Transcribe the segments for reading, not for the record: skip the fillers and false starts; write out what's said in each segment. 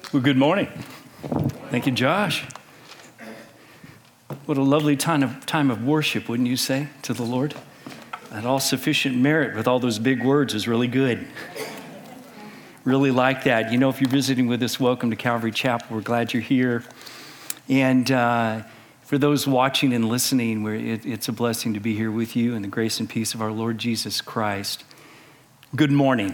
Well, good morning. Thank you, Josh. What a lovely time of worship, wouldn't you say, to the Lord? That all-sufficient merit with all those big words is really good. Really like that. You know, if you're visiting with us, welcome to Calvary Chapel. We're glad you're here. And for those watching and listening, it's a blessing to be here with you in the grace and peace of our Lord Jesus Christ. Good morning.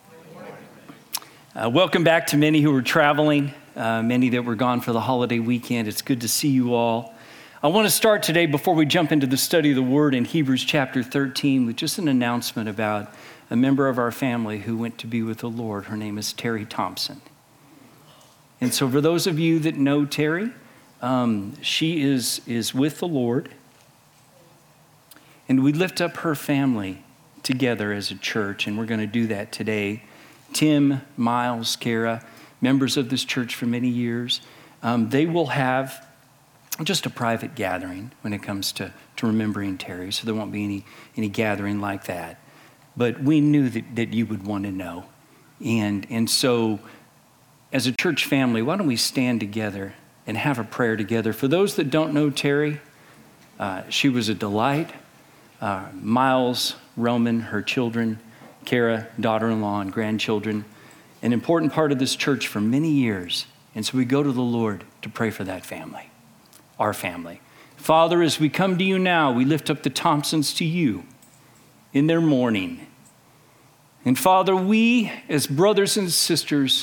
Welcome back to many who are traveling, many that were gone for the holiday weekend. It's good to see you all. I want to start today, before we jump into the study of the Word in Hebrews chapter 13, with just an announcement about a member of our family who went to be with the Lord. Her name is Terry Thompson. And so for those of you that know Terry, she is with the Lord. And we lift up her family together as a church, and we're going to do that today. Tim, Miles, Kara, members of this church for many years, they will have just a private gathering when it comes to remembering Terry, so there won't be any gathering like that. But we knew that you would want to know. And so as a church family, why don't we stand together and have a prayer together. For those that don't know Terry, she was a delight. Miles, Roman, her children, Kara, daughter-in-law, and grandchildren, an important part of this church for many years. And so we go to the Lord to pray for that family, our family. Father, as we come to you now, we lift up the Thompsons to you in their mourning. And Father, we as brothers and sisters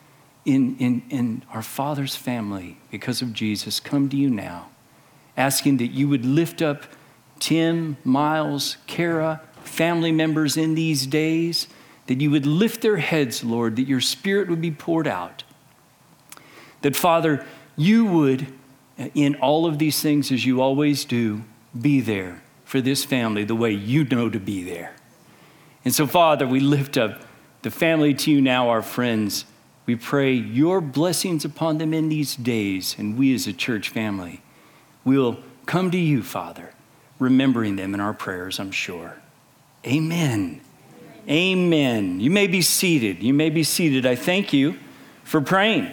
in our Father's family, because of Jesus, come to you now, asking that you would lift up Tim, Miles, Kara, family members in these days, that you would lift their heads, Lord, that your Spirit would be poured out. That, Father, you would, in all of these things, as you always do, be there for this family the way you know to be there. And so, Father, we lift up the family to you now, our friends. We pray your blessings upon them in these days, and we as a church family will come to you, Father, remembering them in our prayers, I'm sure. Amen. Amen. You may be seated. You may be seated. I thank you for praying.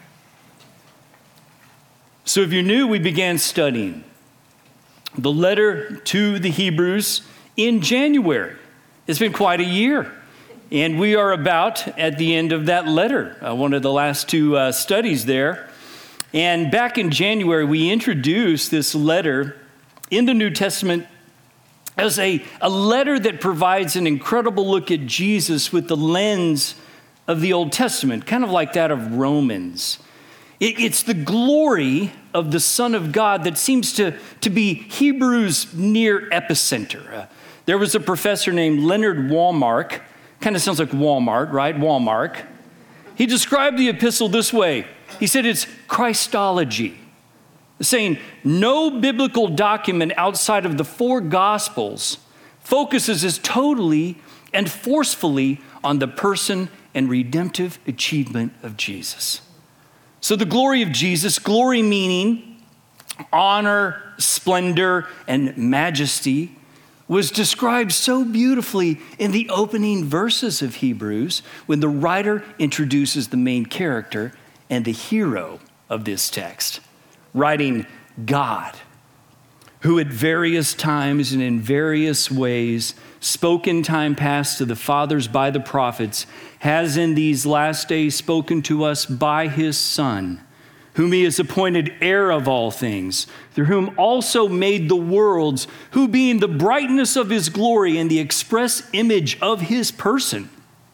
So if you're new, we began studying the letter to the Hebrews in January. It's been quite a year. And we are about at the end of that letter, one of the last two studies there. And back in January, we introduced this letter in the New Testament as a letter that provides an incredible look at Jesus with the lens of the Old Testament, kind of like that of Romans. It's the glory of the Son of God that seems to be Hebrews' near epicenter. There was a professor named Leonard Walmark. Kind of sounds like Walmart, right? Walmark. He described the epistle this way. He said it's Christology, saying no biblical document outside of the four Gospels focuses as totally and forcefully on the person and redemptive achievement of Jesus. So the glory of Jesus, glory meaning honor, splendor, and majesty, was described so beautifully in the opening verses of Hebrews when the writer introduces the main character and the hero of this text, writing God, who at various times and in various ways spoke in time past to the fathers by the prophets, has in these last days spoken to us by his Son, whom he has appointed heir of all things, through whom also made the worlds, who being the brightness of his glory and the express image of his person,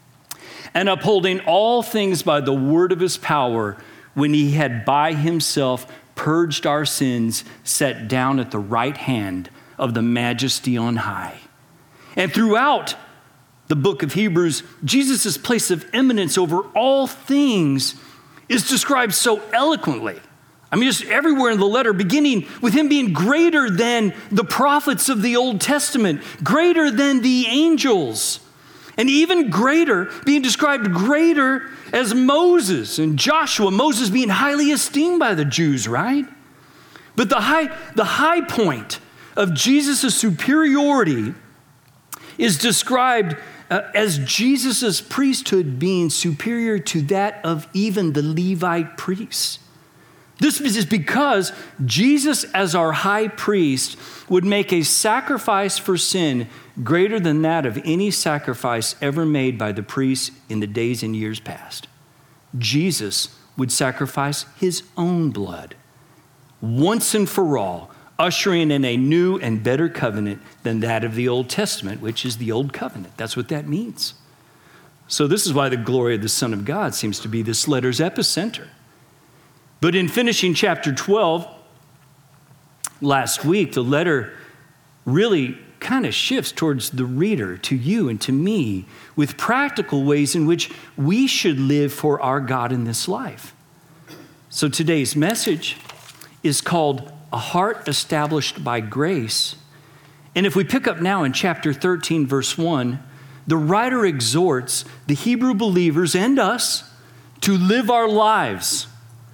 and upholding all things by the word of his power, when he had by himself purged our sins, sat down at the right hand of the majesty on high. And throughout the book of Hebrews, Jesus' place of eminence over all things is described so eloquently. I mean, just everywhere in the letter, beginning with him being greater than the prophets of the Old Testament, greater than the angels, and even greater, being described greater as Moses and Joshua, Moses being highly esteemed by the Jews, right? But the high point of Jesus' superiority is described as Jesus' priesthood being superior to that of even the Levite priests. This is because Jesus, as our high priest, would make a sacrifice for sin greater than that of any sacrifice ever made by the priests in the days and years past. Jesus would sacrifice his own blood once and for all, ushering in a new and better covenant than that of the Old Testament, which is the Old Covenant. That's what that means. So this is why the glory of the Son of God seems to be this letter's epicenter. But in finishing chapter 12, last week, the letter really kind of shifts towards the reader, to you and to me, with practical ways in which we should live for our God in this life. So today's message is called A Heart Established by Grace. And if we pick up now in chapter 13, verse 1, the writer exhorts the Hebrew believers and us to live our lives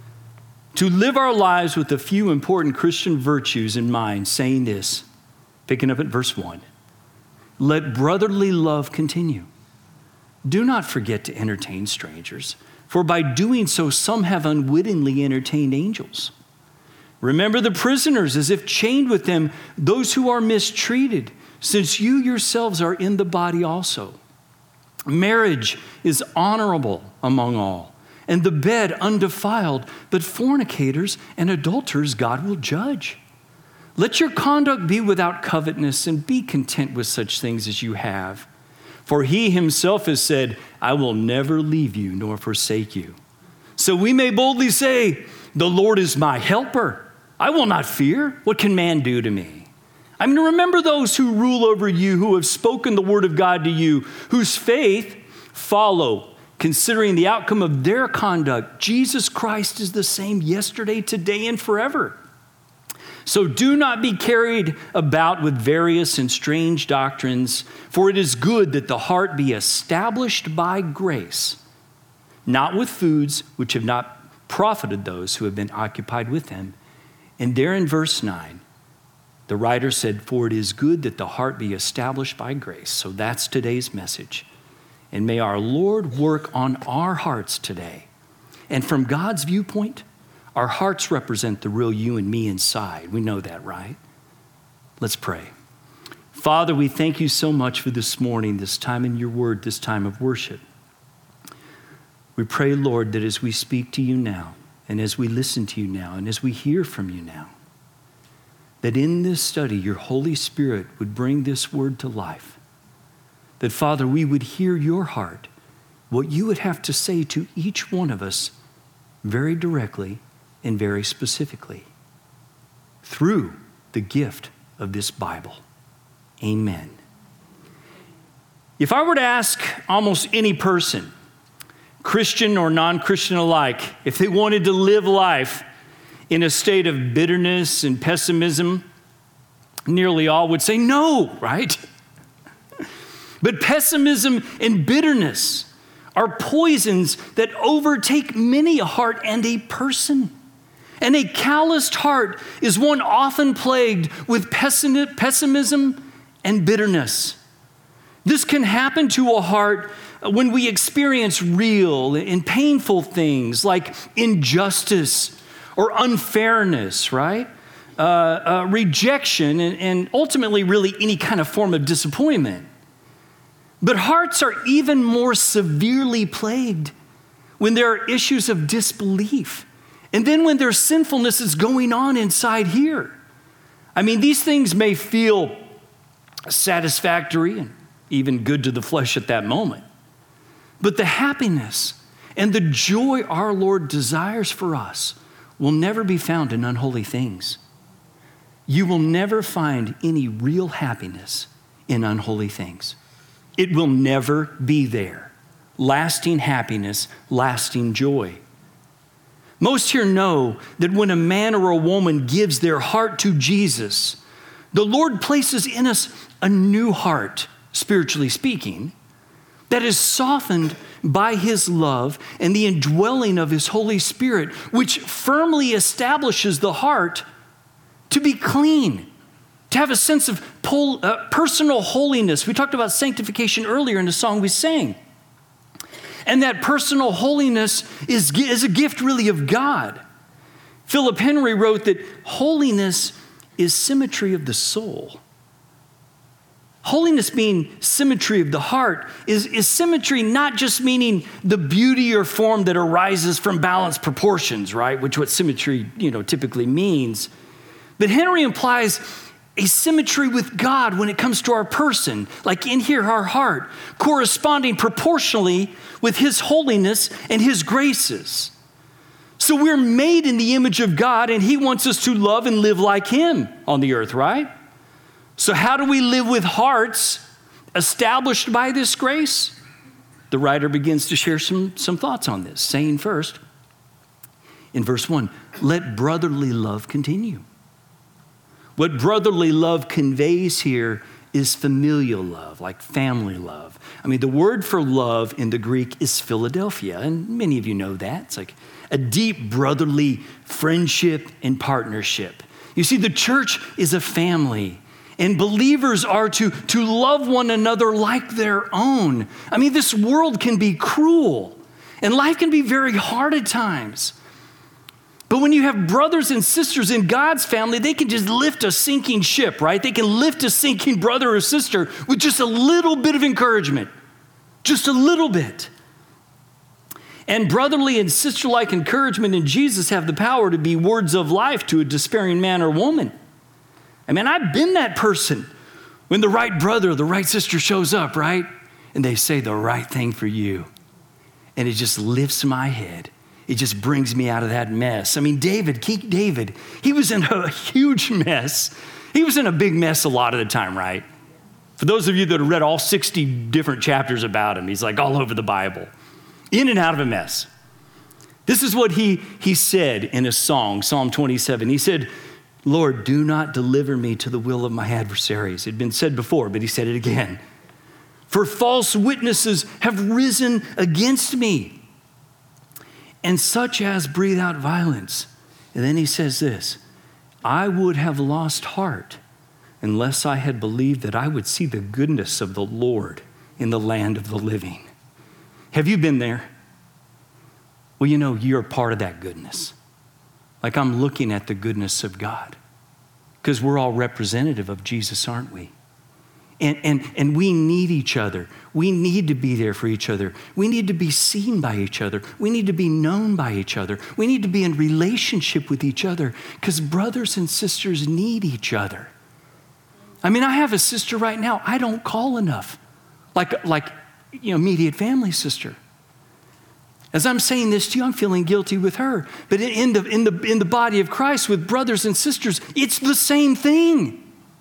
with a few important Christian virtues in mind, saying this, picking up at verse 1, let brotherly love continue. Do not forget to entertain strangers, for by doing so some have unwittingly entertained angels. Remember the prisoners as if chained with them, those who are mistreated, since you yourselves are in the body also. Marriage is honorable among all, and the bed undefiled, but fornicators and adulterers God will judge. Let your conduct be without covetousness, and be content with such things as you have. For he himself has said, I will never leave you nor forsake you. So we may boldly say, the Lord is my helper. I will not fear. What can man do to me? I mean, remember those who rule over you, who have spoken the word of God to you, whose faith follow, considering the outcome of their conduct. Jesus Christ is the same yesterday, today, and forever. So do not be carried about with various and strange doctrines, for it is good that the heart be established by grace, not with foods which have not profited those who have been occupied with them. And there in verse 9, the writer said, for it is good that the heart be established by grace. So that's today's message. And may our Lord work on our hearts today. And from God's viewpoint, our hearts represent the real you and me inside. We know that, right? Let's pray. Father, we thank you so much for this morning, this time in your word, this time of worship. We pray, Lord, that as we speak to you now, and as we listen to you now, and as we hear from you now, that in this study, your Holy Spirit would bring this word to life. That, Father, we would hear your heart, what you would have to say to each one of us very directly and very specifically through the gift of this Bible. Amen. If I were to ask almost any person, Christian or non-Christian alike, if they wanted to live life in a state of bitterness and pessimism, nearly all would say no, right? But pessimism and bitterness are poisons that overtake many a heart and a person. And a calloused heart is one often plagued with pessimism and bitterness. This can happen to a heart when we experience real and painful things like injustice or unfairness, right? Rejection and ultimately really any kind of form of disappointment. But hearts are even more severely plagued when there are issues of disbelief. And then when there's sinfulness is going on inside here. I mean, these things may feel satisfactory and even good to the flesh at that moment. But the happiness and the joy our Lord desires for us will never be found in unholy things. You will never find any real happiness in unholy things. It will never be there. Lasting happiness, lasting joy. Most here know that when a man or a woman gives their heart to Jesus, the Lord places in us a new heart, spiritually speaking, that is softened by his love and the indwelling of his Holy Spirit, which firmly establishes the heart to be clean, to have a sense of personal holiness. We talked about sanctification earlier in the song we sang. And that personal holiness is a gift really of God. Philip Henry wrote that holiness is symmetry of the soul. Holiness being symmetry of the heart is symmetry not just meaning the beauty or form that arises from balanced proportions, right? Which what symmetry, typically means. But Henry implies a symmetry with God when it comes to our person, like in here, our heart, corresponding proportionally with his holiness and his graces. So we're made in the image of God, and he wants us to love and live like him on the earth, right? So how do we live with hearts established by this grace? The writer begins to share some thoughts on this, saying first, in verse 1, let brotherly love continue. What brotherly love conveys here is familial love, like family love. I mean, the word for love in the Greek is Philadelphia, and many of you know that. It's like a deep brotherly friendship and partnership. You see, the church is a family, and believers are to love one another like their own. I mean, this world can be cruel, and life can be very hard at times. But when you have brothers and sisters in God's family, they can just lift a sinking ship, right? They can lift a sinking brother or sister with just a little bit of encouragement, just a little bit. And brotherly and sister-like encouragement in Jesus have the power to be words of life to a despairing man or woman. I mean, I've been that person when the right brother or the right sister shows up, right? And they say the right thing for you. And it just lifts my head. It just brings me out of that mess. I mean, King David, he was in a huge mess. He was in a big mess a lot of the time, right? For those of you that have read all 60 different chapters about him, he's like all over the Bible, in and out of a mess. This is what he said in a song, Psalm 27. He said, Lord, do not deliver me to the will of my adversaries. It had been said before, but he said it again. For false witnesses have risen against me, and such as breathe out violence. And then he says this, I would have lost heart unless I had believed that I would see the goodness of the Lord in the land of the living. Have you been there? Well, you're a part of that goodness. Like I'm looking at the goodness of God, because we're all representative of Jesus, aren't we? And we need each other. We need to be there for each other. We need to be seen by each other. We need to be known by each other. We need to be in relationship with each other, because brothers and sisters need each other. I mean, I have a sister right now I don't call enough, like immediate family sister. As I'm saying this to you, I'm feeling guilty with her. But in the body of Christ with brothers and sisters, it's the same thing.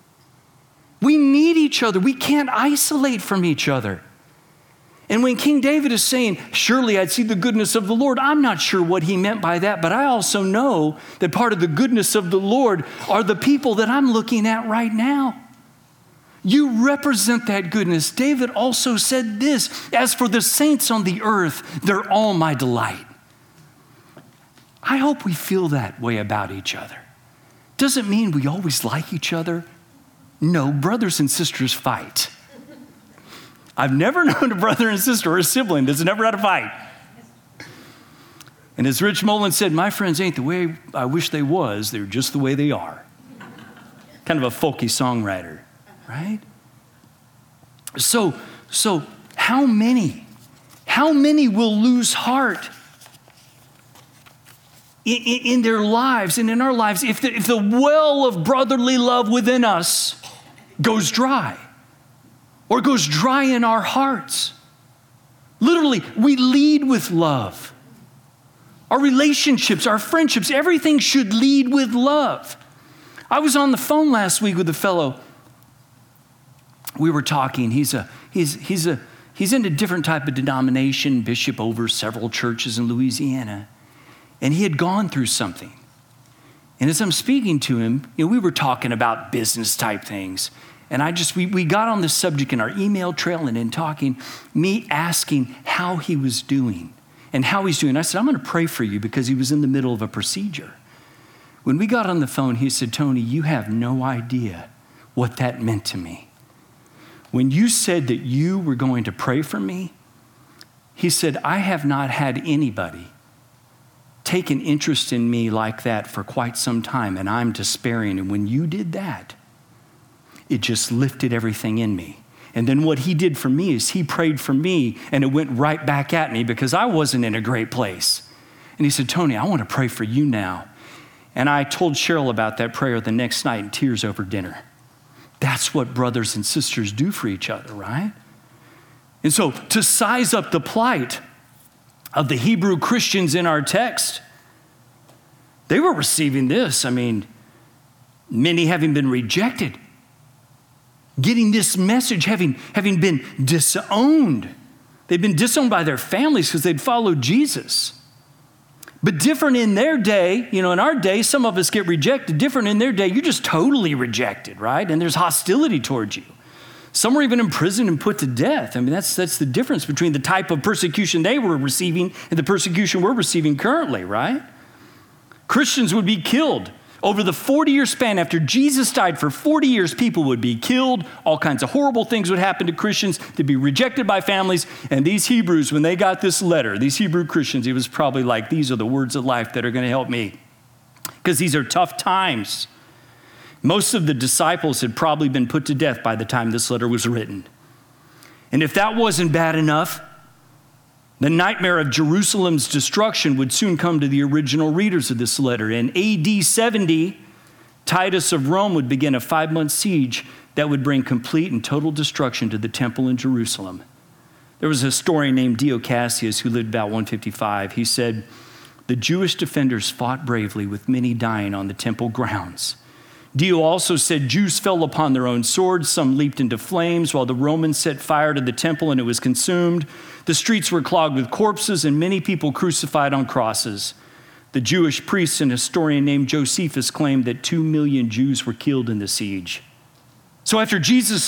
We need each other. We can't isolate from each other. And when King David is saying, surely I'd see the goodness of the Lord, I'm not sure what he meant by that, but I also know that part of the goodness of the Lord are the people that I'm looking at right now. You represent that goodness. David also said this, as for the saints on the earth, they're all my delight. I hope we feel that way about each other. Doesn't mean we always like each other. No, brothers and sisters fight. I've never known a brother and sister or a sibling that's never had a fight. And as Rich Mullins said, my friends ain't the way I wish they was. They're just the way they are. Kind of a folky songwriter, right? So how many will lose heart in their lives and in our lives if the well of brotherly love within us goes dry, or goes dry in our hearts? Literally, we lead with love. Our relationships, our friendships, everything should lead with love. I was on the phone last week with a fellow. We were talking. He's in a different type of denomination, bishop over several churches in Louisiana. And he had gone through something. And as I'm speaking to him, we were talking about business type things. And we got on this subject in our email trail and in talking, me asking how he was doing and how he's doing. I said, I'm going to pray for you, because he was in the middle of a procedure. When we got on the phone, he said, Tony, you have no idea what that meant to me. When you said that you were going to pray for me, he said, I have not had anybody take an interest in me like that for quite some time, and I'm despairing. And when you did that, it just lifted everything in me. And then what he did for me is he prayed for me, and it went right back at me because I wasn't in a great place. And he said, Tony, I want to pray for you now. And I told Cheryl about that prayer the next night in tears over dinner. That's what brothers and sisters do for each other, right? And so to size up the plight of the Hebrew Christians in our text, they were receiving this. I mean, many having been rejected, getting this message, having been disowned. They'd been disowned by their families because they'd followed Jesus. But different in their day, in our day, some of us get rejected. Different in their day, you're just totally rejected, right? And there's hostility towards you. Some were even imprisoned and put to death. I mean, that's the difference between the type of persecution they were receiving and the persecution we're receiving currently, right? Christians would be killed. Over the 40-year span after Jesus died, for 40 years, people would be killed. All kinds of horrible things would happen to Christians. They'd be rejected by families. And these Hebrews, when they got this letter, these Hebrew Christians, it was probably like, these are the words of life that are going to help me. Because these are tough times. Most of the disciples had probably been put to death by the time this letter was written. And if that wasn't bad enough, the nightmare of Jerusalem's destruction would soon come to the original readers of this letter. In AD 70, Titus of Rome would begin a 5-month siege that would bring complete and total destruction to the temple in Jerusalem. There was a historian named Dio Cassius who lived about 155. He said, the Jewish defenders fought bravely with many dying on the temple grounds. Dio also said Jews fell upon their own swords. Some leaped into flames while the Romans set fire to the temple and it was consumed. The streets were clogged with corpses and many people crucified on crosses. The Jewish priest and historian named Josephus claimed that 2 million Jews were killed in the siege. So after Jesus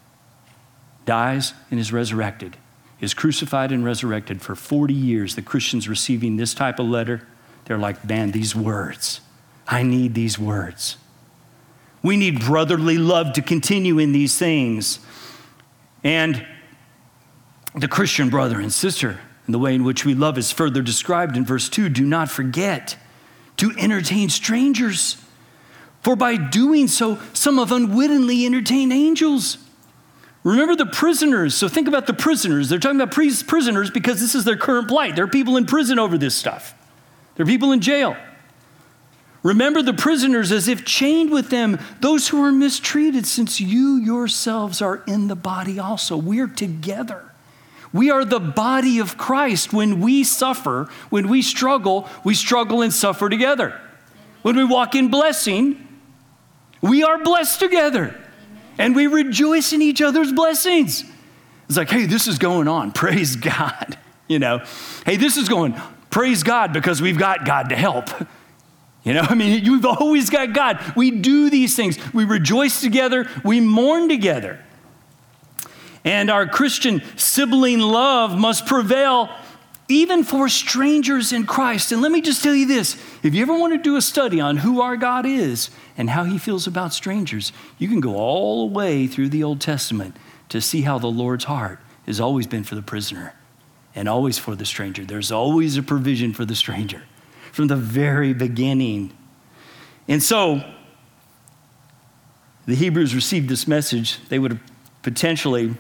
dies and is resurrected, is crucified and resurrected for 40 years, the Christians receiving this type of letter, they're like, man, these words, I need these words. We need brotherly love to continue in these things. And the Christian brother and sister, and the way in which we love is further described in verse 2. Do not forget to entertain strangers, for by doing so, some have unwittingly entertained angels. Remember the prisoners. So think about the prisoners. They're talking about prisoners because this is their current plight. There are people in prison over this stuff. There are people in jail. Remember the prisoners as if chained with them, those who are mistreated, since you yourselves are in the body also. We're together. We are the body of Christ. When we suffer, when we struggle and suffer together. When we walk in blessing, we are blessed together. And we rejoice in each other's blessings. It's like, hey, this is going on. Praise God. Hey, this is going, praise God, because we've got God to help. You've always got God. We do these things. We rejoice together. We mourn together. And our Christian sibling love must prevail even for strangers in Christ. And let me just tell you this. If you ever want to do a study on who our God is and how he feels about strangers, you can go all the way through the Old Testament to see how the Lord's heart has always been for the prisoner and always for the stranger. There's always a provision for the stranger from the very beginning. And so the Hebrews received this message. They would have potentially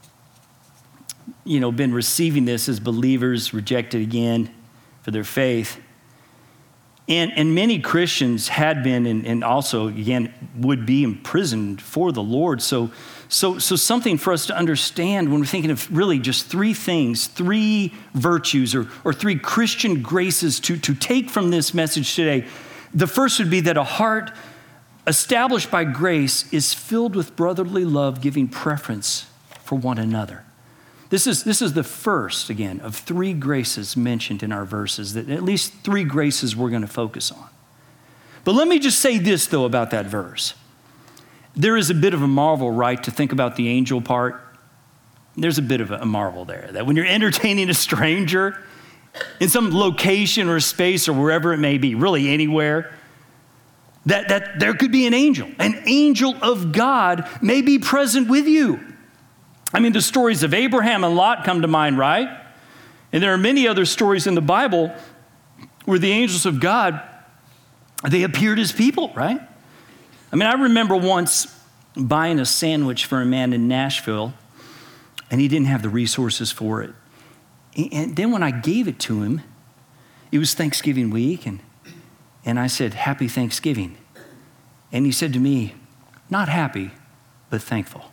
been receiving this as believers, rejected again for their faith. And many Christians had been and also, again, would be imprisoned for the Lord. So something for us to understand when we're thinking of really just 3 things, 3 virtues or 3 Christian graces to take from this message today. The first would be that a heart established by grace is filled with brotherly love, giving preference for one another. This is the first, again, of 3 graces mentioned in our verses, that at least 3 graces we're going to focus on. But let me just say this, though, about that verse. There is a bit of a marvel, right, to think about the angel part. There's a bit of a marvel there, that when you're entertaining a stranger in some location or space or wherever it may be, really anywhere, that there could be an angel of God may be present with you. I mean, the stories of Abraham and Lot come to mind, right? And there are many other stories in the Bible where the angels of God, they appeared as people, right? I mean, I remember once buying a sandwich for a man in Nashville, and he didn't have the resources for it. And then when I gave it to him, it was Thanksgiving week, and I said, "Happy Thanksgiving." And he said to me, "Not happy, but thankful."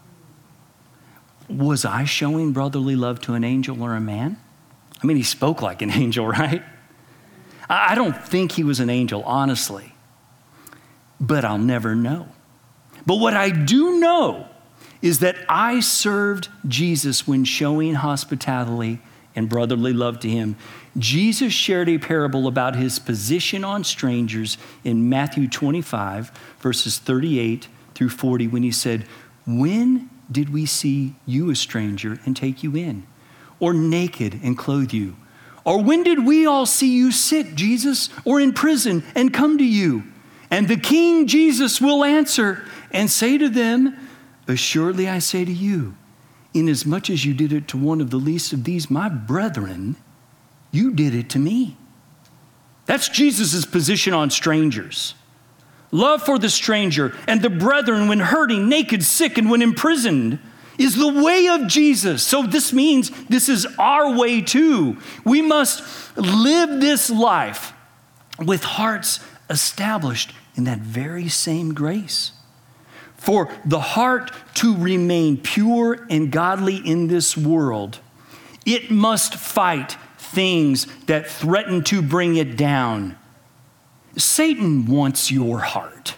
Was I showing brotherly love to an angel or a man? I mean, he spoke like an angel, right? I don't think he was an angel, honestly, but I'll never know. But what I do know is that I served Jesus when showing hospitality and brotherly love to him. Jesus shared a parable about his position on strangers in Matthew 25, verses 38 through 40, when he said, "When did we see you a stranger and take you in? Or naked and clothe you? Or when did we all see you sick, Jesus, or in prison and come to you?" And the King Jesus will answer and say to them, "Assuredly I say to you, inasmuch as you did it to one of the least of these, my brethren, you did it to me." That's Jesus' position on strangers. Love for the stranger and the brethren when hurting, naked, sick, and when imprisoned is the way of Jesus. So this means this is our way too. We must live this life with hearts established in that very same grace. For the heart to remain pure and godly in this world, it must fight things that threaten to bring it down. Satan wants your heart.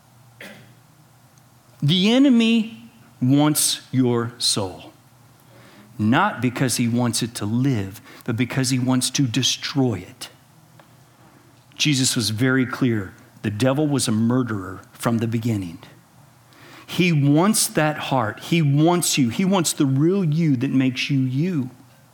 The enemy wants your soul. Not because he wants it to live, but because he wants to destroy it. Jesus was very clear. The devil was a murderer from the beginning. He wants that heart. He wants you. He wants the real you that makes you you.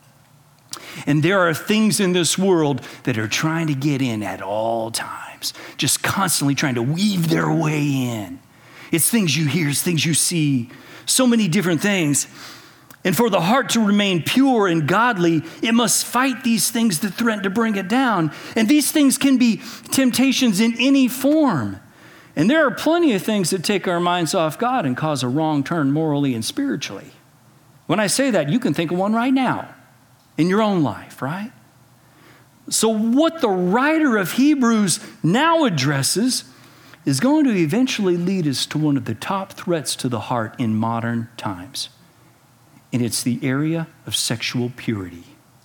And there are things in this world that are trying to get in at all times, just constantly trying to weave their way in. It's things you hear, it's things you see, so many different things. And for the heart to remain pure and godly, it must fight these things that threaten to bring it down. And these things can be temptations in any form. And there are plenty of things that take our minds off God and cause a wrong turn morally and spiritually. When I say that, you can think of one right now in your own life, right? So what the writer of Hebrews now addresses is going to eventually lead us to one of the top threats to the heart in modern times. And it's the area of sexual purity.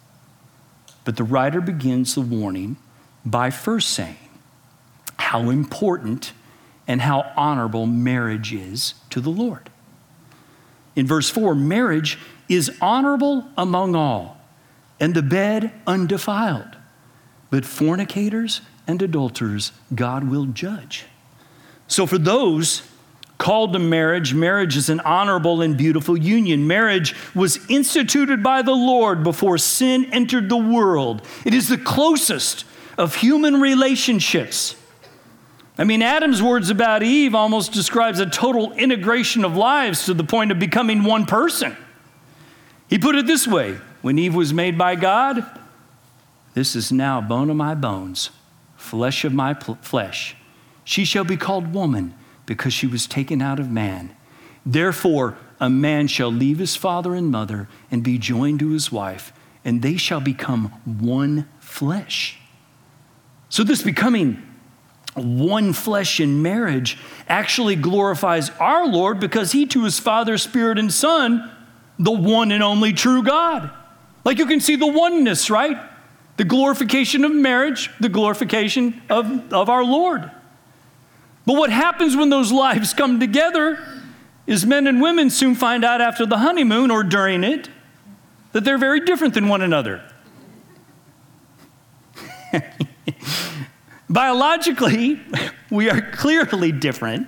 But the writer begins the warning by first saying how important and how honorable marriage is to the Lord. In verse 4, marriage is honorable among all, and the bed undefiled. But fornicators and adulterers God will judge. So for those called to marriage, marriage is an honorable and beautiful union. Marriage was instituted by the Lord before sin entered the world. It is the closest of human relationships. I mean, Adam's words about Eve almost describes a total integration of lives to the point of becoming one person. He put it this way: when Eve was made by God, this is now bone of my bones, flesh of my flesh. She shall be called woman because she was taken out of man. Therefore, a man shall leave his father and mother and be joined to his wife, and they shall become one flesh. So this becoming one flesh in marriage actually glorifies our Lord, because he too is Father, Spirit, and Son, the one and only true God. Like you can see the oneness, right? The glorification of marriage, the glorification of our Lord. But what happens when those lives come together is men and women soon find out after the honeymoon or during it that they're very different than one another. Biologically, we are clearly different.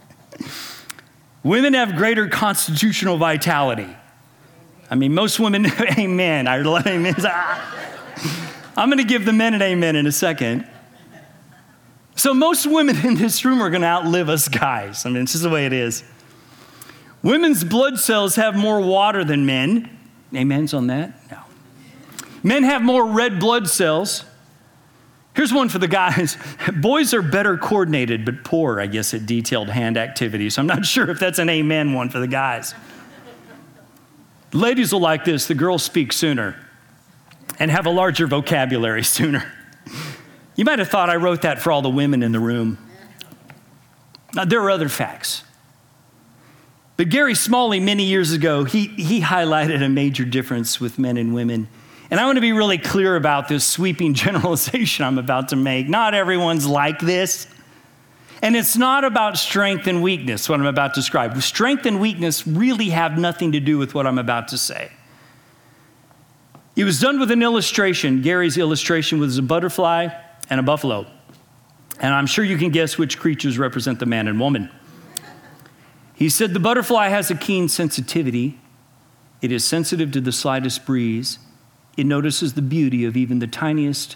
Women have greater constitutional vitality. I mean, most women, amen. I love amen. I'm going to give the men an amen in a second. So most women in this room are going to outlive us guys. I mean, it's just the way it is. Women's blood cells have more water than men. Amens on that? No. Men have more red blood cells. Here's one for the guys. Boys are better coordinated, but poor, I guess, at detailed hand activities. I'm not sure if that's an amen one for the guys. Ladies will like this. The girls speak sooner and have a larger vocabulary sooner. You might have thought I wrote that for all the women in the room. Now, there are other facts. But Gary Smalley, many years ago, he highlighted a major difference with men and women. And I want to be really clear about this sweeping generalization I'm about to make. Not everyone's like this. And it's not about strength and weakness, what I'm about to describe. Strength and weakness really have nothing to do with what I'm about to say. It was done with an illustration. Gary's illustration was a butterfly and a buffalo. And I'm sure you can guess which creatures represent the man and woman. He said the butterfly has a keen sensitivity. It is sensitive to the slightest breeze. It notices the beauty of even the tiniest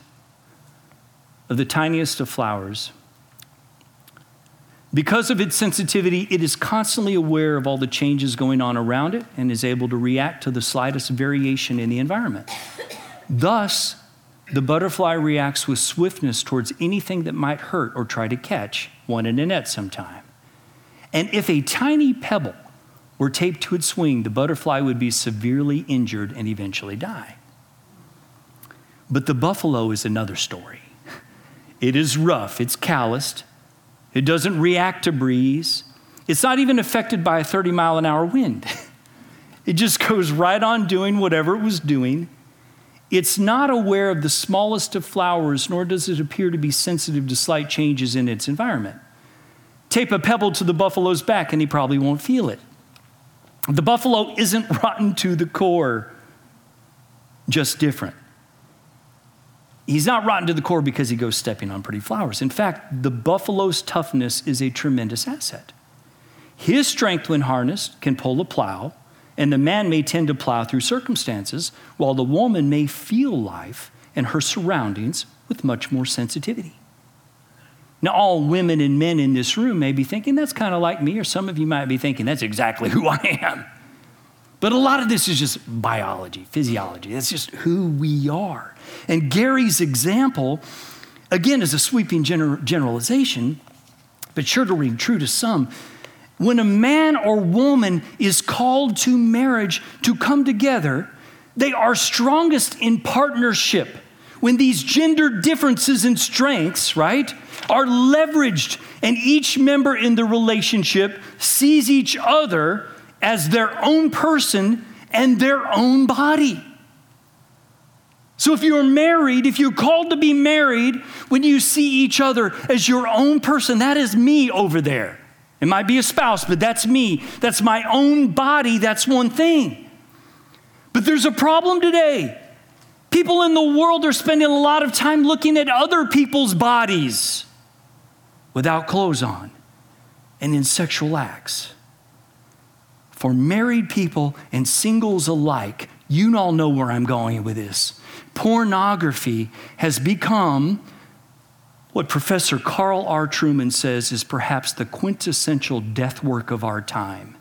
of flowers. Because of its sensitivity, it is constantly aware of all the changes going on around it and is able to react to the slightest variation in the environment. Thus, the butterfly reacts with swiftness towards anything that might hurt or try to catch one in a net sometime. And if a tiny pebble were taped to its wing, the butterfly would be severely injured and eventually die. But the buffalo is another story. It is rough, it's calloused, it doesn't react to breeze, it's not even affected by a 30-mile-an-hour wind. It just goes right on doing whatever it was doing. It's not aware of the smallest of flowers, nor does it appear to be sensitive to slight changes in its environment. Tape a pebble to the buffalo's back and he probably won't feel it. The buffalo isn't rotten to the core, just different. He's not rotten to the core because he goes stepping on pretty flowers. In fact, the buffalo's toughness is a tremendous asset. His strength when harnessed can pull a plow, and the man may tend to plow through circumstances, while the woman may feel life and her surroundings with much more sensitivity. Now, all women and men in this room may be thinking, that's kind of like me, or some of you might be thinking, that's exactly who I am. But a lot of this is just biology, physiology. That's just who we are. And Gary's example, again, is a sweeping generalization, but sure to ring true to some. When a man or woman is called to marriage to come together, they are strongest in partnership. When these gender differences and strengths, right, are leveraged and each member in the relationship sees each other as their own person and their own body. So if you're married, if you're called to be married, when you see each other as your own person, that is me over there. It might be a spouse, but that's me. That's my own body. That's one thing. But there's a problem today. People in the world are spending a lot of time looking at other people's bodies without clothes on and in sexual acts. For married people and singles alike, you all know where I'm going with this. Pornography has become what Professor Carl R. Truman says is perhaps the quintessential death work of our time.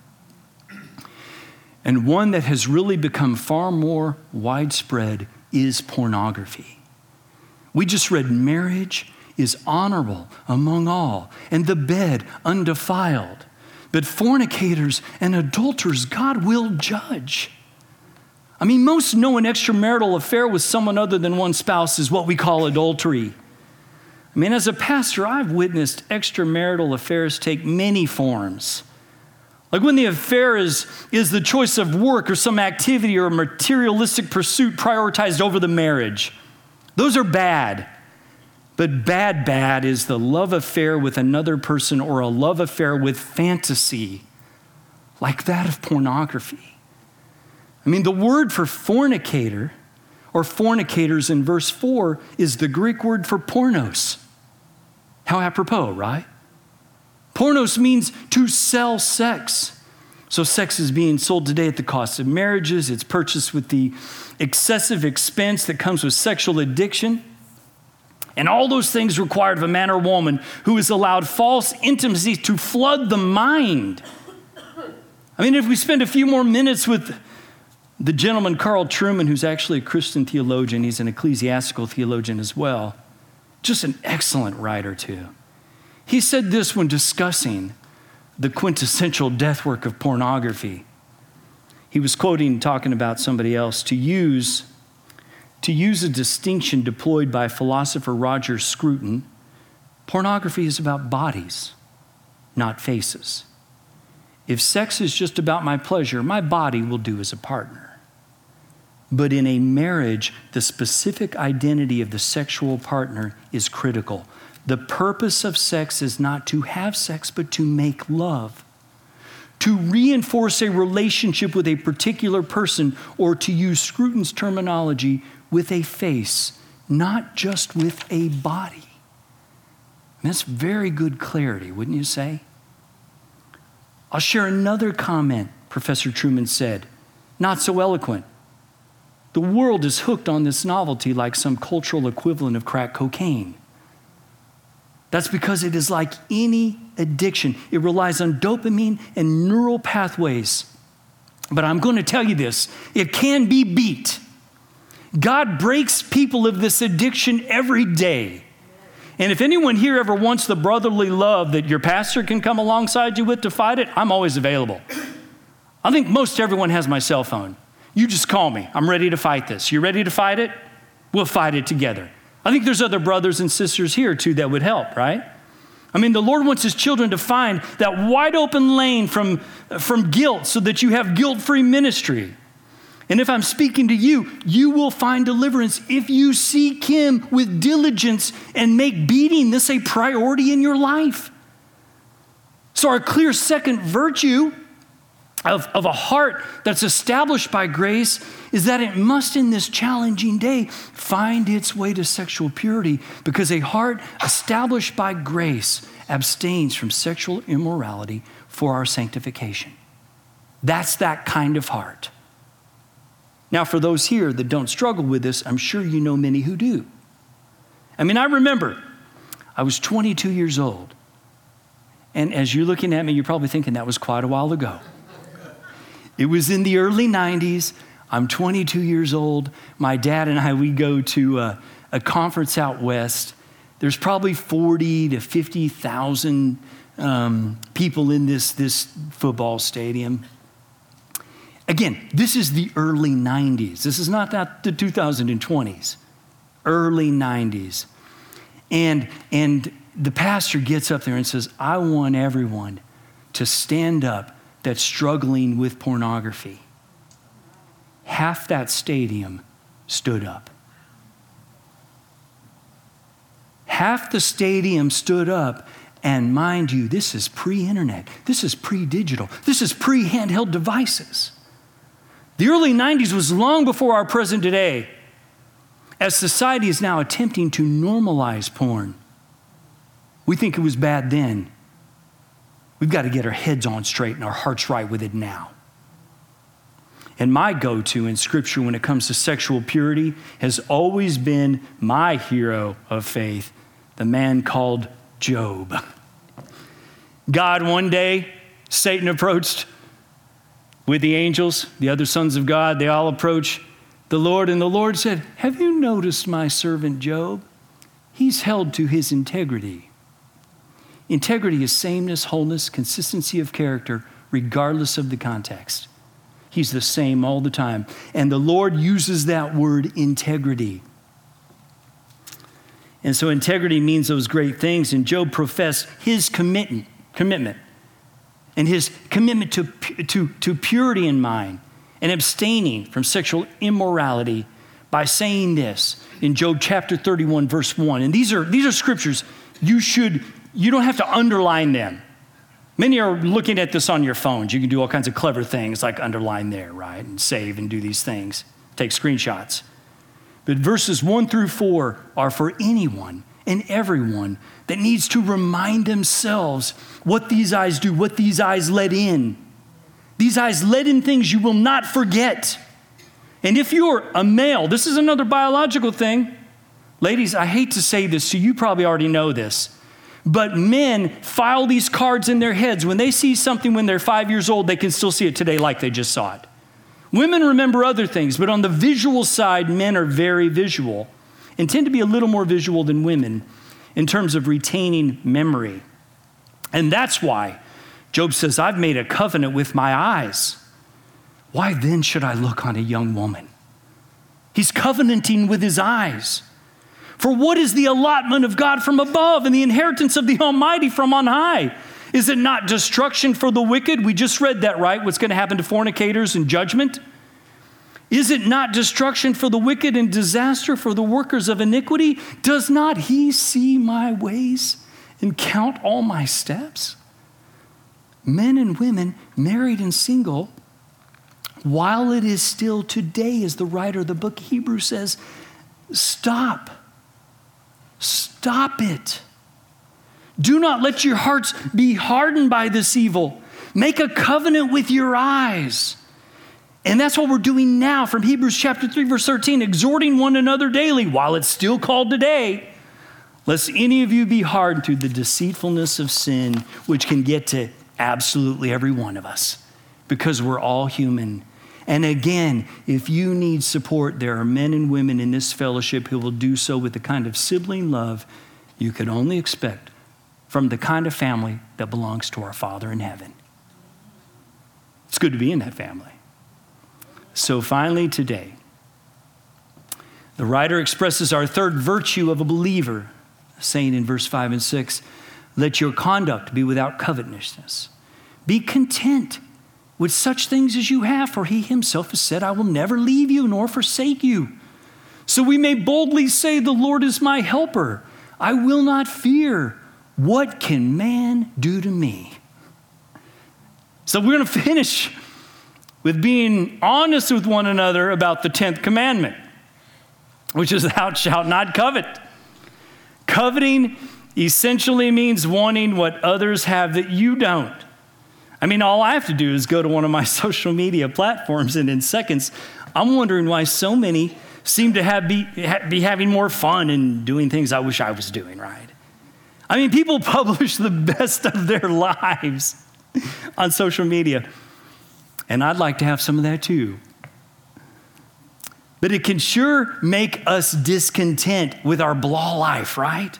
And one that has really become far more widespread is pornography. We just read marriage is honorable among all, and the bed undefiled. But fornicators and adulterers God will judge. I mean, most know an extramarital affair with someone other than one spouse is what we call adultery. I mean, as a pastor, I've witnessed extramarital affairs take many forms. Like when the affair is the choice of work or some activity or a materialistic pursuit prioritized over the marriage. Those are bad. But bad is the love affair with another person or a love affair with fantasy, like that of pornography. I mean, the word for fornicator or fornicators in verse 4 is the Greek word for pornos. How apropos, right? Pornos means to sell sex. So sex is being sold today at the cost of marriages. It's purchased with the excessive expense that comes with sexual addiction. And all those things required of a man or woman who has allowed false intimacy to flood the mind. I mean, if we spend a few more minutes with the gentleman, Carl Trueman, who's actually a Christian theologian, he's an ecclesiastical theologian as well, just an excellent writer too. He said this when discussing the quintessential death work of pornography. He was quoting, talking about somebody else, to use a distinction deployed by philosopher Roger Scruton, pornography is about bodies, not faces. If sex is just about my pleasure, my body will do as a partner. But in a marriage, the specific identity of the sexual partner is critical. The purpose of sex is not to have sex, but to make love, to reinforce a relationship with a particular person, or to use Scruton's terminology, with a face, not just with a body. And that's very good clarity, wouldn't you say? I'll share another comment Professor Trueman said, not so eloquent. The world is hooked on this novelty like some cultural equivalent of crack cocaine. That's because it is like any addiction. It relies on dopamine and neural pathways. But I'm going to tell you this, it can be beat. God breaks people of this addiction every day. And if anyone here ever wants the brotherly love that your pastor can come alongside you with to fight it, I'm always available. I think most everyone has my cell phone. You just call me. I'm ready to fight this. You ready to fight it? We'll fight it together. I think there's other brothers and sisters here too that would help, right? I mean, the Lord wants his children to find that wide open lane from guilt so that you have guilt-free ministry. And if I'm speaking to you, you will find deliverance if you seek him with diligence and make beating this a priority in your life. So our clear second virtue of a heart that's established by grace is that it must in this challenging day find its way to sexual purity, because a heart established by grace abstains from sexual immorality for our sanctification. That's that kind of heart. Now, for those here that don't struggle with this, I'm sure you know many who do. I mean, I remember I was 22 years old. And as you're looking at me, you're probably thinking that was quite a while ago. It was in the early 90s. I'm 22 years old. My dad and I, we go to a conference out west. There's probably 40 to 50,000 people in this football stadium. Again, this is the early 90s. This is not the 2020s. Early 90s. And the pastor gets up there and says, I want everyone to stand up that's struggling with pornography. Half that stadium stood up. Half the stadium stood up, and mind you, this is pre-internet. This is pre-digital. This is pre-handheld devices. The early 90s was long before our present day, as society is now attempting to normalize porn. We think it was bad then. We've got to get our heads on straight and our hearts right with it now. And my go-to in Scripture when it comes to sexual purity has always been my hero of faith, the man called Job. God, one day, Satan approached with the angels, the other sons of God. They all approach the Lord, and the Lord said, have you noticed my servant Job? He's held to his integrity. Integrity is sameness, wholeness, consistency of character, regardless of the context. He's the same all the time. And the Lord uses that word integrity. And so integrity means those great things. And Job professed his commitment and his commitment to purity in mind and abstaining from sexual immorality by saying this in Job chapter 31, verse 1. And these are scriptures you don't have to underline them. Many are looking at this on your phones. You can do all kinds of clever things like underline there, right? And save and do these things. Take screenshots. But verses 1 through 4 are for anyone and everyone that needs to remind themselves what these eyes do, what these eyes let in. These eyes let in things you will not forget. And if you're a male, this is another biological thing. Ladies, I hate to say this, so you probably already know this, but men file these cards in their heads. When they see something when they're 5 years old, they can still see it today like they just saw it. Women remember other things, but on the visual side, men are very visual and tend to be a little more visual than women in terms of retaining memory. And that's why Job says, I've made a covenant with my eyes. Why then should I look on a young woman? He's covenanting with his eyes. For what is the allotment of God from above and the inheritance of the Almighty from on high? Is it not destruction for the wicked? We just read that, right? What's going to happen to fornicators in judgment? Is it not destruction for the wicked and disaster for the workers of iniquity? Does not he see my ways and count all my steps? Men and women, married and single, while it is still today, as the writer of the book of Hebrews says, stop. Stop it. Do not let your hearts be hardened by this evil. Make a covenant with your eyes. And that's what we're doing now from Hebrews chapter 3, verse 13, exhorting one another daily while it's still called today, lest any of you be hardened through the deceitfulness of sin, which can get to absolutely every one of us because we're all human. And again, if you need support, there are men and women in this fellowship who will do so with the kind of sibling love you could only expect from the kind of family that belongs to our Father in heaven. It's good to be in that family. So finally today, the writer expresses our third virtue of a believer, saying in verse 5 and 6, let your conduct be without covetousness. Be content with such things as you have, for he himself has said, I will never leave you nor forsake you. So we may boldly say, the Lord is my helper. I will not fear. What can man do to me? So we're going to finish with being honest with one another about the 10th commandment, which is thou shalt not covet. Coveting essentially means wanting what others have that you don't. I mean, all I have to do is go to one of my social media platforms, and in seconds, I'm wondering why so many seem to be having more fun and doing things I wish I was doing, right? I mean, people publish the best of their lives on social media, and I'd like to have some of that too. But it can sure make us discontent with our blah life, right?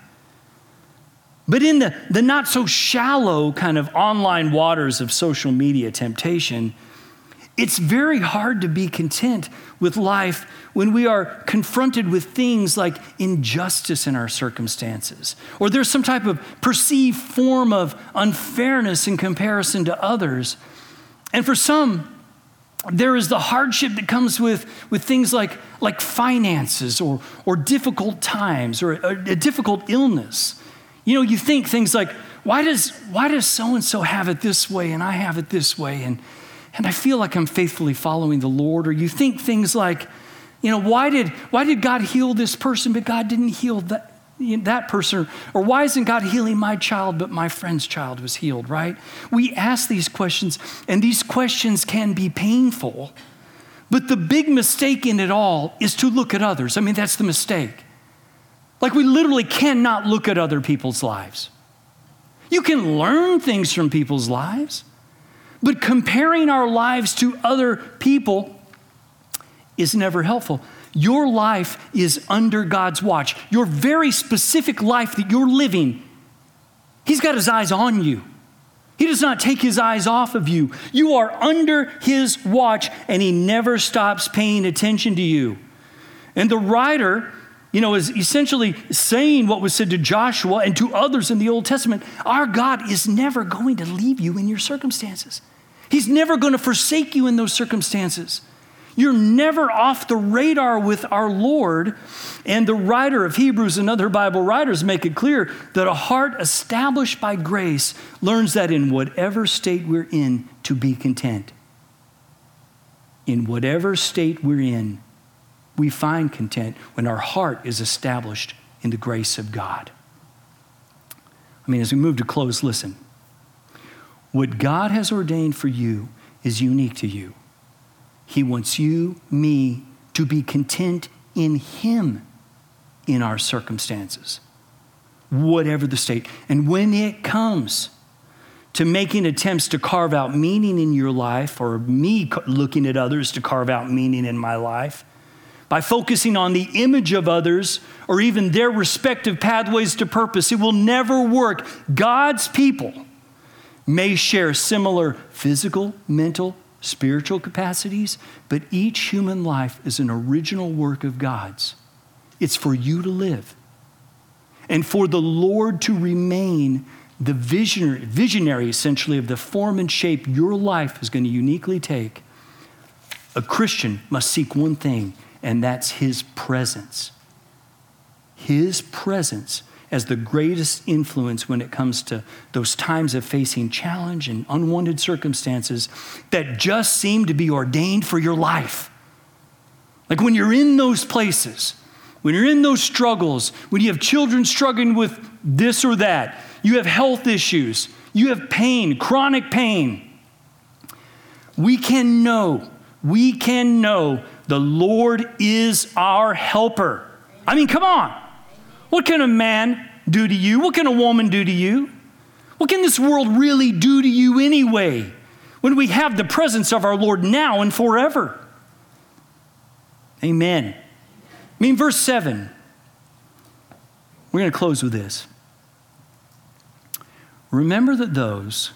But in the not so shallow kind of online waters of social media temptation, it's very hard to be content with life when we are confronted with things like injustice in our circumstances, or there's some type of perceived form of unfairness in comparison to others. And for some, there is the hardship that comes with things like finances or difficult times or a difficult illness. You know, you think things like, why does so-and-so have it this way and I have it this way and I feel like I'm faithfully following the Lord? Or you think things like, you know, why did God heal this person but God didn't heal that person? Or why isn't God healing my child but my friend's child was healed, right? We ask these questions, and these questions can be painful. But the big mistake in it all is to look at others. I mean, that's the mistake. Like, we literally cannot look at other people's lives. You can learn things from people's lives, but comparing our lives to other people is never helpful. Your life is under God's watch. Your very specific life that you're living, He's got His eyes on you. He does not take His eyes off of you. You are under His watch, and He never stops paying attention to you. And the writer, you know, is essentially saying what was said to Joshua and to others in the Old Testament. Our God is never going to leave you in your circumstances. He's never going to forsake you in those circumstances. You're never off the radar with our Lord. And the writer of Hebrews and other Bible writers make it clear that a heart established by grace learns that in whatever state we're in, to be content. In whatever state we're in, we find content when our heart is established in the grace of God. I mean, as we move to close, listen. What God has ordained for you is unique to you. He wants you, me, to be content in Him. in our circumstances, whatever the state. And when it comes to making attempts to carve out meaning in your life, or me looking at others to carve out meaning in my life, by focusing on the image of others or even their respective pathways to purpose, it will never work. God's people may share similar physical, mental, spiritual capacities, but each human life is an original work of God's. It's for you to live. And for the Lord to remain the visionary, essentially, of the form and shape your life is going to uniquely take, a Christian must seek one thing, and that's his presence. His presence as the greatest influence when it comes to those times of facing challenge and unwanted circumstances that just seem to be ordained for your life. Like when you're in those places, when you're in those struggles, when you have children struggling with this or that, you have health issues, you have pain, chronic pain, we can know the Lord is our helper. I mean, come on. What can a man do to you? What can a woman do to you? What can this world really do to you anyway when we have the presence of our Lord now and forever? Amen. I mean, verse 7, we're going to close with this. Remember that those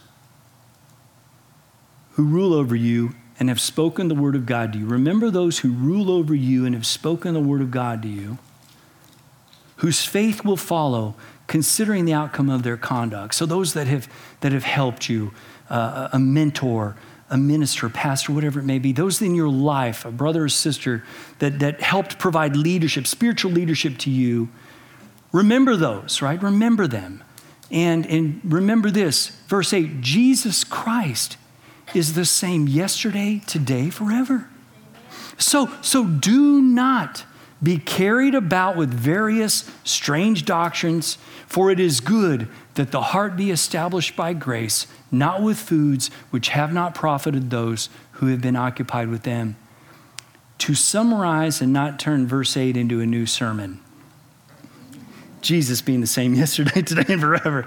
who rule over you and have spoken the word of God to you. Remember those who rule over you and have spoken the word of God to you, whose faith will follow, considering the outcome of their conduct. So those that have helped you, a mentor, a minister, pastor, whatever it may be, those in your life, a brother or sister that helped provide leadership, spiritual leadership to you, remember those, right? Remember them. And remember this, verse 8, Jesus Christ is the same yesterday, today, forever. So do not be carried about with various strange doctrines, for it is good that the heart be established by grace, not with foods which have not profited those who have been occupied with them. To summarize and not turn verse 8 into a new sermon, Jesus being the same yesterday, today, and forever.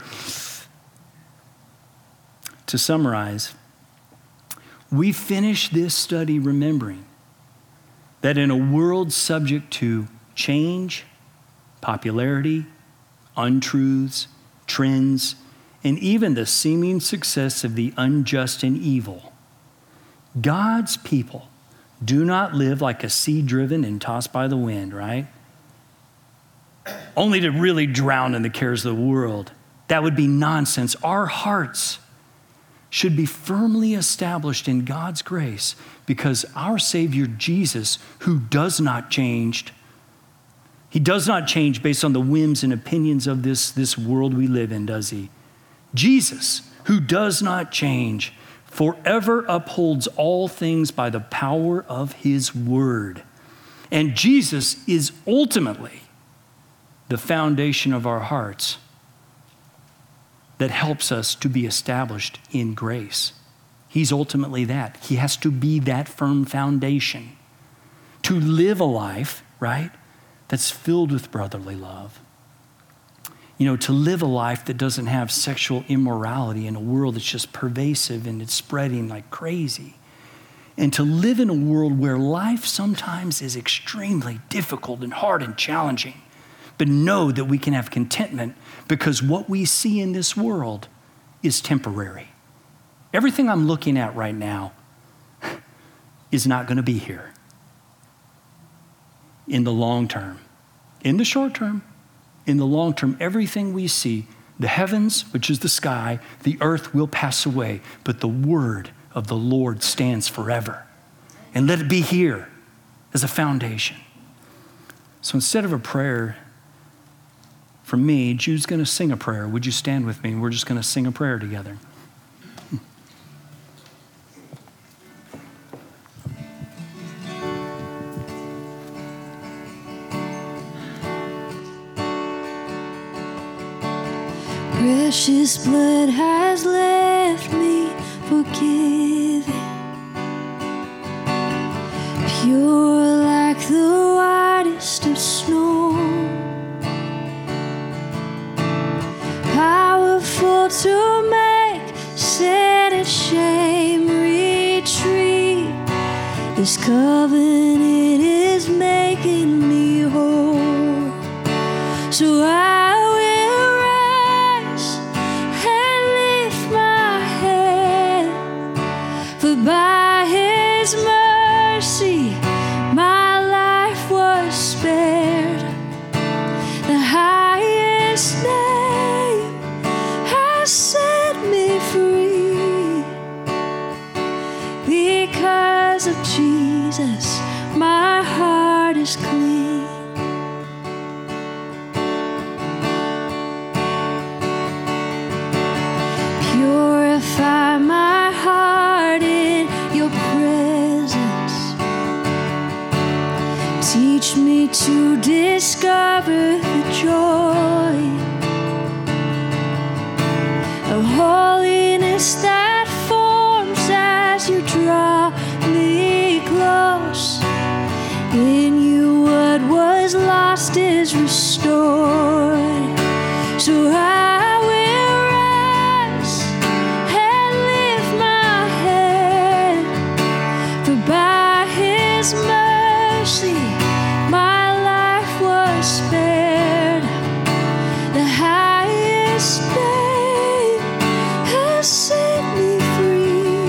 To summarize, we finish this study remembering that in a world subject to change, popularity, untruths, trends, and even the seeming success of the unjust and evil, God's people do not live like a sea driven and tossed by the wind, right? Only to really drown in the cares of the world. That would be nonsense. Our hearts should be firmly established in God's grace because our Savior Jesus, who does not change, he does not change based on the whims and opinions of this world we live in, does he? Jesus, who does not change, forever upholds all things by the power of his word. And Jesus is ultimately the foundation of our hearts that helps us to be established in grace. He's ultimately that. He has to be that firm foundation to live a life, right, that's filled with brotherly love. You know, to live a life that doesn't have sexual immorality in a world that's just pervasive and it's spreading like crazy. And to live in a world where life sometimes is extremely difficult and hard and challenging, but know that we can have contentment because what we see in this world is temporary. Everything I'm looking at right now is not going to be here in the long term. In the short term, in the long term, everything we see, the heavens, which is the sky, the earth will pass away, but the word of the Lord stands forever. And let it be here as a foundation. So instead of a prayer from me, Jude's going to sing a prayer. Would you stand with me? We're just going to sing a prayer together. Precious blood has left me forgiven, pure like the whitest of snow. This covenant is making me whole. So I will rise and lift my head, for by His mercy my life was spared. The highest name has set me free. Because of Jesus, my heart is clean. Purify my heart in your presence. Teach me to discover the joy of holiness that forms as you draw me close. In you what was lost is restored. So I will rise and lift my head, for by His mercy my life was spared. The highest name has set me free.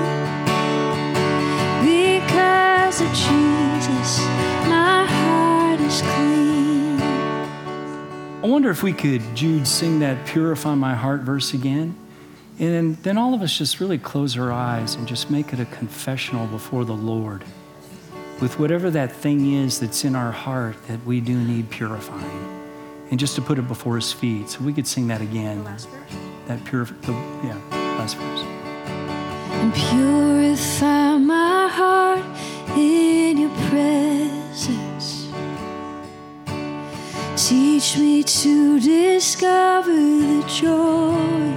Because of Jesus, my heart is clean. I wonder if we could, Jude, sing that Purify My Heart verse again. And then all of us just really close our eyes and just make it a confessional before the Lord with whatever that thing is that's in our heart that we do need purifying. And just to put it before His feet. So we could sing that again. Last verse. And purify my heart in your presence. Teach me to discover the joy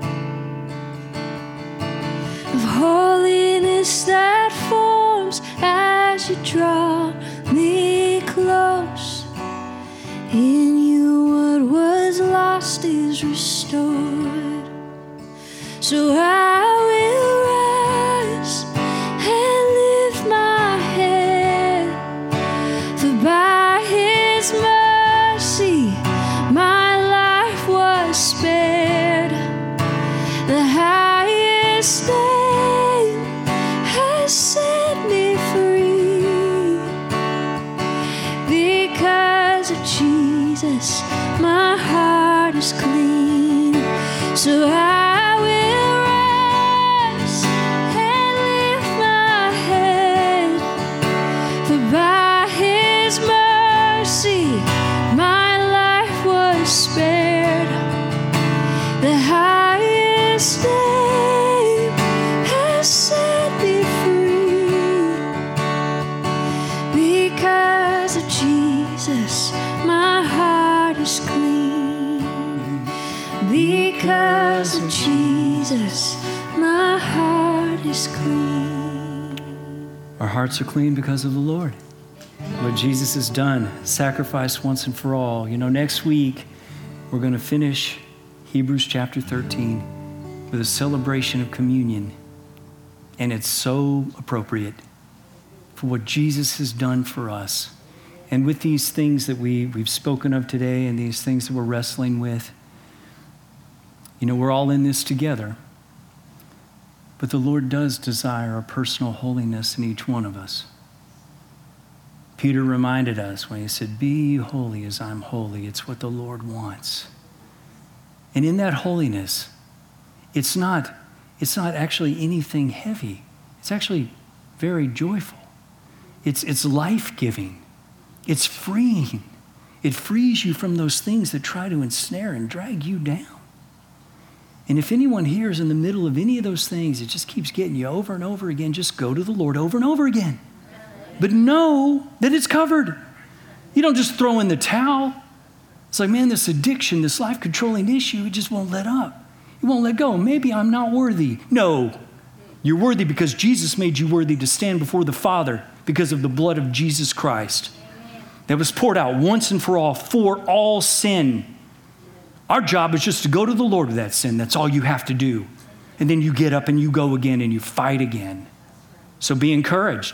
of holiness that forms as you draw me close. In you what was lost is restored. So I will rise and lift my head, for by His mercy my life was spared. The highest name has set me free. Because of Jesus, my heart is clean. So I will rise and lift my head, for by His mercy my life was spared. The highest name has set me free. Because of Jesus, my heart is clean. Because of Jesus, my heart is clean. Our hearts are clean because of the Lord. What Jesus has done, sacrificed once and for all. You know, next week, we're going to finish Hebrews chapter 13 with a celebration of communion. And it's so appropriate for what Jesus has done for us. And with these things that we've spoken of today and these things that we're wrestling with, you know, we're all in this together. But the Lord does desire a personal holiness in each one of us. Peter reminded us when he said, "Be holy as I'm holy." It's what the Lord wants. And in that holiness, it's not actually anything heavy. It's actually very joyful. It's life-giving. It's freeing. It frees you from those things that try to ensnare and drag you down. And if anyone here is in the middle of any of those things, it just keeps getting you over and over again, just go to the Lord over and over again. But know that it's covered. You don't just throw in the towel. It's like, man, this addiction, this life-controlling issue, it just won't let up. It won't let go. Maybe I'm not worthy. No, you're worthy because Jesus made you worthy to stand before the Father because of the blood of Jesus Christ that was poured out once and for all sin. Our job is just to go to the Lord with that sin. That's all you have to do. And then you get up and you go again and you fight again. So be encouraged.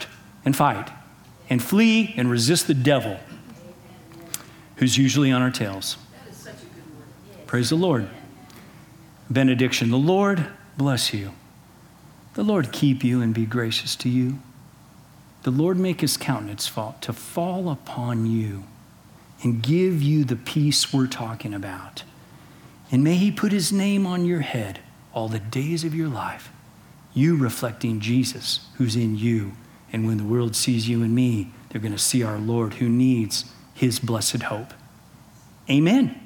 and fight and flee and resist the devil, who's usually on our tails. Praise the Lord. Benediction. The Lord bless you. The Lord keep you and be gracious to you. The Lord make his countenance to fall upon you and give you the peace we're talking about. And may he put his name on your head all the days of your life, you reflecting Jesus who's in you. And when the world sees you and me, they're going to see our Lord who needs his blessed hope. Amen.